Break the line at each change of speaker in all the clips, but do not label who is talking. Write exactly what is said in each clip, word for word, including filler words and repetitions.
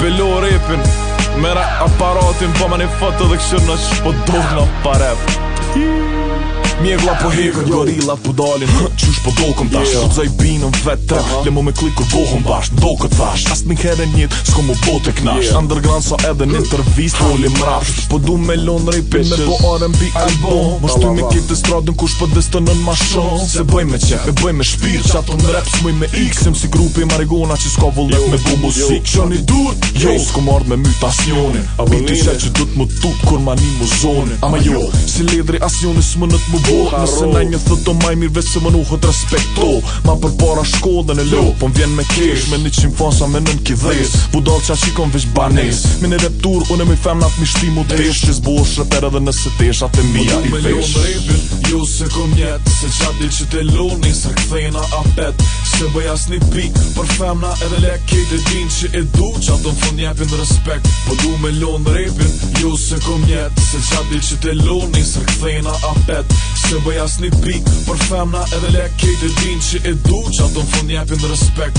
Pelo repin Mera aparatin pa ma një foto dhe këshirë në që po dohna pa rap Mjegla po hekën, gorilla po dalin Qysh po dokëm tash, yeah. Zaj binën vetë uh -huh. Le mu me klikur bohën bash, do këtë thash As një herë njët, s'ko mu bote knash yeah. Underground sa edhe në intervist Volim rapsht, po du me lon rapin Me po R and B album Mos ty me kitë stradën kush po destënën ma shumë Se bëj me qef, e bëj me shpirt Qa të në rap s'muj me x Sem si grupi Marigona që s'ka vullet me bu musik Qëni dur, jo, s'ko mard me mutacionin Biti qe që du t'mu tut kur ma një mu zonin Ama jo, si ledri asjoni s'mënët mu Nëse na një thët do maj mirë veç se më nuhët respekto Ma për para shkollën e lo Po m'vjen me kesh Me një qim fasa me nën kidhes Budal qa qikon veç banes Me një reptur unë e mi femnat mi shtimu tesh Që zbosh rëper edhe nëse tesh atë mija i vesh Jo se kom jet Se qati që te lo Nisër këthejna apet Se bëj as një pik Për femna edhe le kejt e din që e du Qa do m'fund jepin respekt Po du me lo në repin Jo se kom jet Se qati që te lo Nisër këthejna apet Se bëj as një pik Për femna edhe le kejt e din që e du Qa do m'fund jepin respekt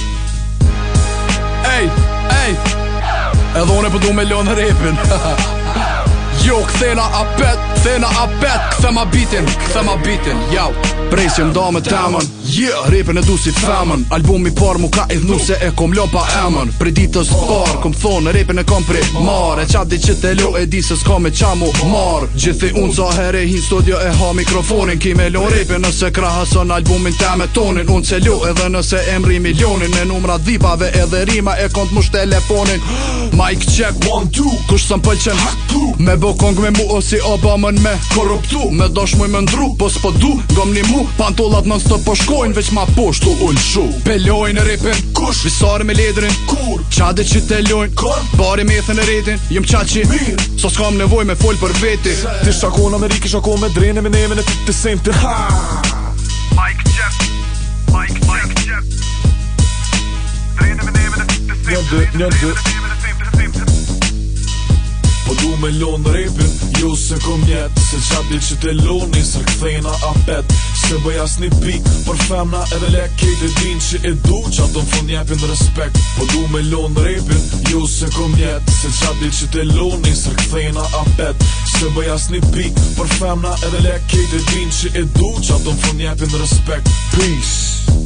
Ej, ej Edhe une po du me lo në repin Jo, këthena apet, këthena apet Këthema bitin, këthema bitin Jau, presjem da me temën Yeah, repin e du si femën Albumi par mu ka idhnu se e kom lon pa emën Pre ditës par, kom thonë repin e kom pre mar E qa di që te lo e di se s'ka me qa mu mar Gjithi unë sa here hin studio e ha mikrofonin Ki me lo repin nëse krahëson albumin teme tonin Unë që lo edhe nëse emri milionin Me numra dhipave edhe rima e kont mush telefonin Mic check, one, two Kush së m'pëlqen Me bo kong me mu o si Obamën me korruptu Me dosh muj me ndru, po s'po du Gom një mu, pantollat non stop po shkojnë Veç ma poshtu ull shu Pelojnë ripin, kush Visari me ledrin, kur Qade që te lojnë, kon Bari me thën e retin, jem qaqi Mir So s'kam nevoj me fol për veti
Ti shakon Ameriki, shakon me drene Me nemen e ti të semti Ha
Mic check Mic check Drene me nemen e ti të semti
Një dë, një dë Po du me lo në repin Jo se kom jet Se qati që te lo Nisër këthejna apet Se bëj as një pik Për femna edhe le kejt e din që e du Qa do m'fund jepin respekt Po du me lo në repin Jo se kom jet Se qati që te lo Nisër këthejna apet Se bëj as një pik Për femna edhe le kejt e din që e du Qa do m'fund jepin respekt Peace